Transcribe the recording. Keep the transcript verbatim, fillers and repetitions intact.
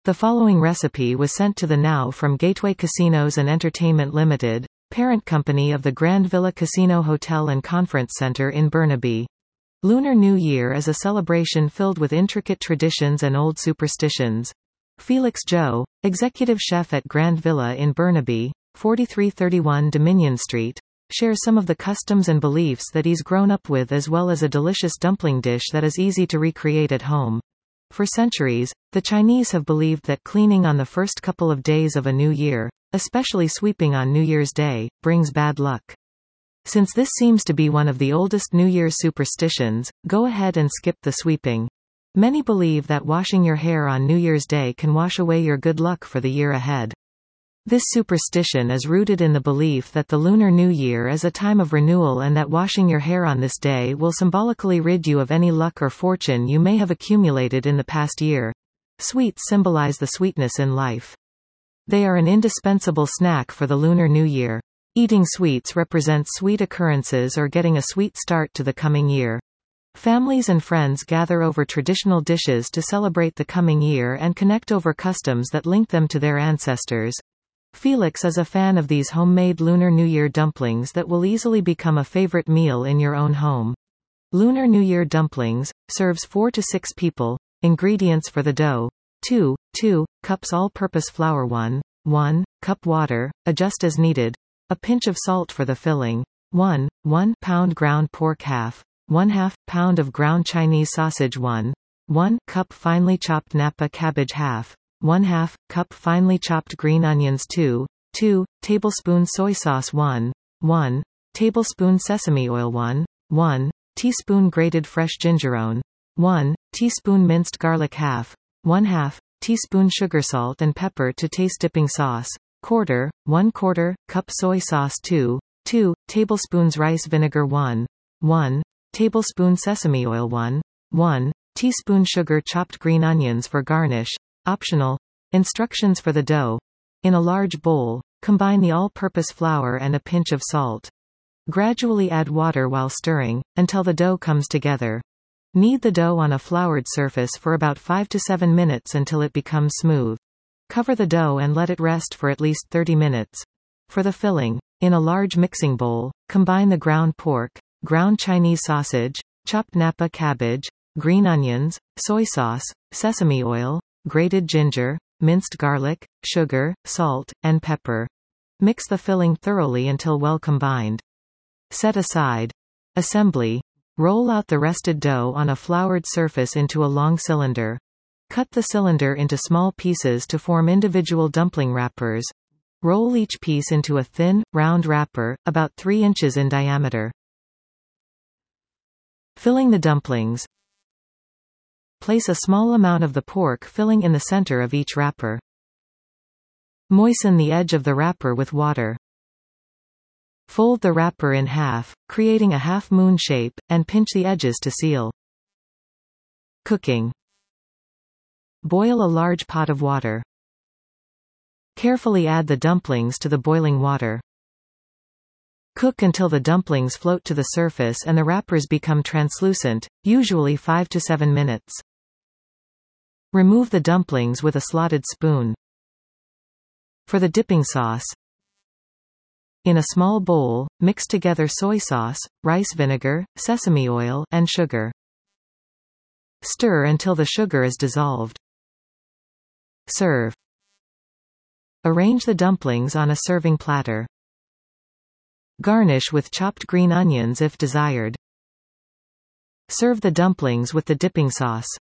The following recipe was sent to the Now from Gateway Casinos and Entertainment Limited, parent company of the Grand Villa Casino Hotel and Conference Centre in Burnaby. Lunar New Year is a celebration filled with intricate traditions and old superstitions. Felix Joe, executive chef at Grand Villa in Burnaby, forty-three thirty-one Dominion Street, shares some of the customs and beliefs that he's grown up with, as well as a delicious dumpling dish that is easy to recreate at home. For centuries, the Chinese have believed that cleaning on the first couple of days of a new year, especially sweeping on New Year's Day, brings bad luck. Since this seems to be one of the oldest New Year's superstitions, go ahead and skip the sweeping. Many believe that washing your hair on New Year's Day can wash away your good luck for the year ahead. This superstition is rooted in the belief that the Lunar New Year is a time of renewal and that washing your hair on this day will symbolically rid you of any luck or fortune you may have accumulated in the past year. Sweets symbolize the sweetness in life. They are an indispensable snack for the Lunar New Year. Eating sweets represents sweet occurrences or getting a sweet start to the coming year. Families and friends gather over traditional dishes to celebrate the coming year and connect over customs that link them to their ancestors. Felix is a fan of these homemade Lunar New Year dumplings that will easily become a favorite meal in your own home. Lunar New Year dumplings serves four to six people. Ingredients for the dough: two, two cups all-purpose flour, one, one cup water, adjust as needed, a pinch of salt for the filling, one, one pound ground pork, half, one half pound of ground Chinese sausage, one, one cup finely chopped Napa cabbage, half, one half cup finely chopped green onions, two, two tablespoons soy sauce, one, one tablespoon sesame oil, one, one teaspoon grated fresh gingerone, one teaspoon minced garlic, half, one half teaspoon sugar, salt and pepper to taste, dipping sauce, quarter, one quarter cup soy sauce, two, two tablespoons rice vinegar, one, one tablespoon sesame oil, one, one teaspoon sugar, chopped green onions for garnish. Optional. Instructions for the dough. In a large bowl, combine the all-purpose flour and a pinch of salt. Gradually add water while stirring, until the dough comes together. Knead the dough on a floured surface for about five to seven minutes until it becomes smooth. Cover the dough and let it rest for at least thirty minutes. For the filling, in a large mixing bowl, combine the ground pork, ground Chinese sausage, chopped Napa cabbage, green onions, soy sauce, sesame oil, grated ginger, minced garlic, sugar, salt, and pepper. Mix the filling thoroughly until well combined. Set aside. Assembly. Roll out the rested dough on a floured surface into a long cylinder. Cut the cylinder into small pieces to form individual dumpling wrappers. Roll each piece into a thin, round wrapper, about three inches in diameter. Filling the dumplings. Place a small amount of the pork filling in the center of each wrapper. Moisten the edge of the wrapper with water. Fold the wrapper in half, creating a half-moon shape, and pinch the edges to seal. Cooking. Boil a large pot of water. Carefully add the dumplings to the boiling water. Cook until the dumplings float to the surface and the wrappers become translucent, usually five to seven minutes. Remove the dumplings with a slotted spoon. For the dipping sauce. In a small bowl, mix together soy sauce, rice vinegar, sesame oil, and sugar. Stir until the sugar is dissolved. Serve. Arrange the dumplings on a serving platter. Garnish with chopped green onions if desired. Serve the dumplings with the dipping sauce.